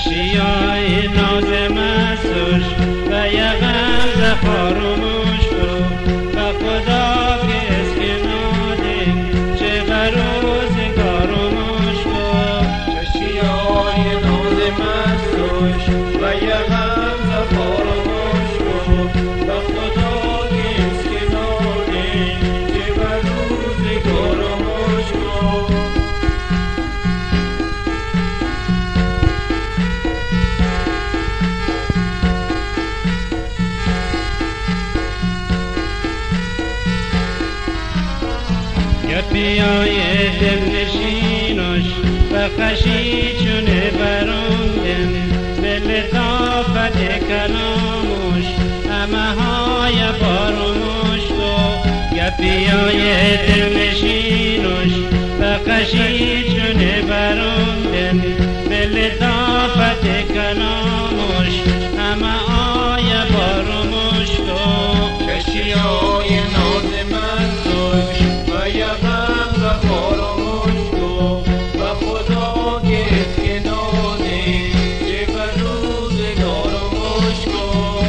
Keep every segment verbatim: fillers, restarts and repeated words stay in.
اشیای ناز مسوش و یغم زخارموش رو و خدا که اسکناده چه بروزگارموش رو اشیای ناز مسوش و یغم زخارموش رو و خدا که اسکناده چه بروزگارموش رو گپیای دلنشینش و خشی چونه براندم به لطافت کلامش همه های بارمش رو گپیای دلنشینش و خشی چونه براندم به لطافت کلامش همه های بارمش رو اشیای ناز مسوش و یغم زخارموش رو و خدا که اسکناده چه بروزگارموش رو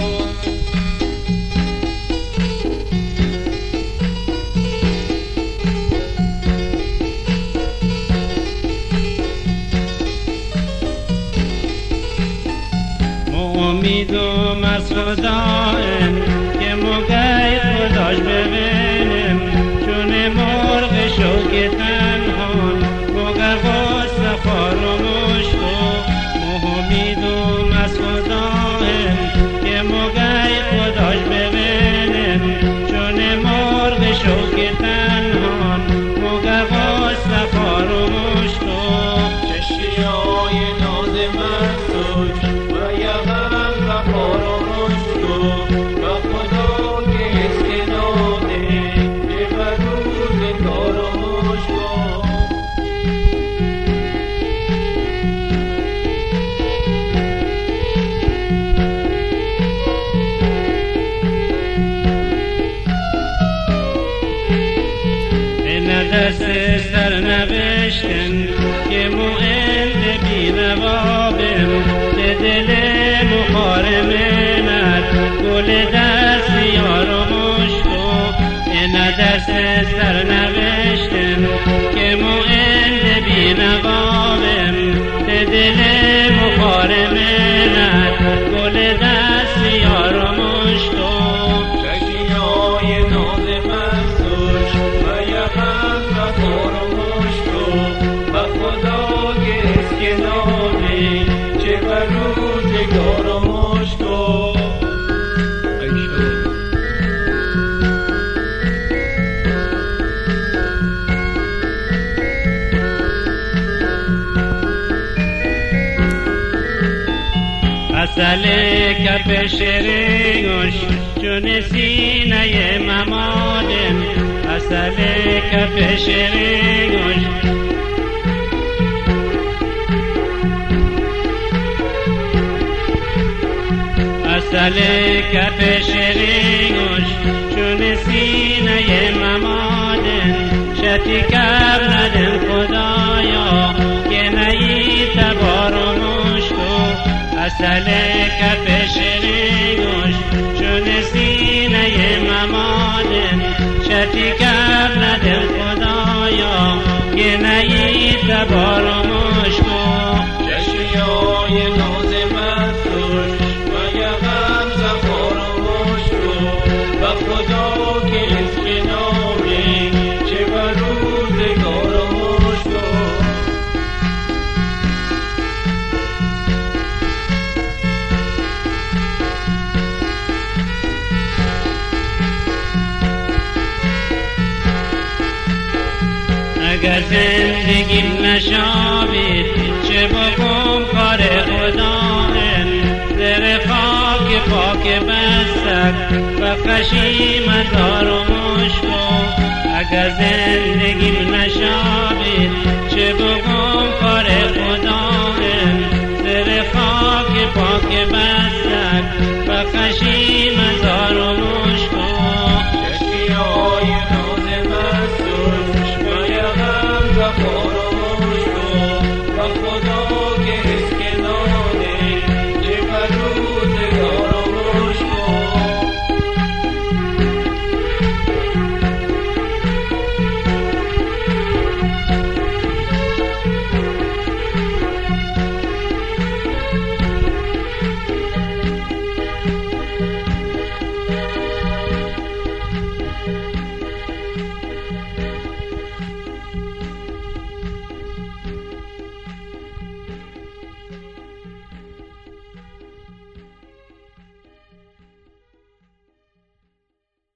امیدم از خدایم که موقع خداش ببینم چون مرغ شوک تنهان موقع غصه خارموش رو امیدم از خدایم که موقع خداش ببینم چون مرغ شوک تنهان موقع غصه خارموش رو اشیای ناز مسوش و یغم زخارموش رو و خدا که اسکناده چه بروزگارموش رو این دست سرنوشتن که موئل بینوابم به دل مخارمنت گل دست یارموش رو این دست سرنوشتن که موئل بینوابم به دل مخارمنت گل دست یارموش رو اشیای ناز مسوش و یغم زخارموش رو و خدا که اسکناده چه بروزگارموش رو اصل کف شیرینش چون سینه ممادم اصل کف شیرینش اصل کف شیرینش چون سینه ممادم شتی کب ندم خدایا که نهی تبارموش رو اصل کف شیرینش چون سینه ممادم شتی کب ندم خدایا که نهی تبارموش رو اشیای ناز مسوش و یغم زخارموش رو و خدا که اسکناده چه بروزگارموش رو اگر زندگیم نشابید چه بکن کار خدایم زر خاک پاک بستک و خشی مزارموش رو اگر زندگیم نشابید چه بکن کار خدایم زر خاک پاک بستک و خشی مزارموش رو اشیای ناز مسوش و یغم زخارموش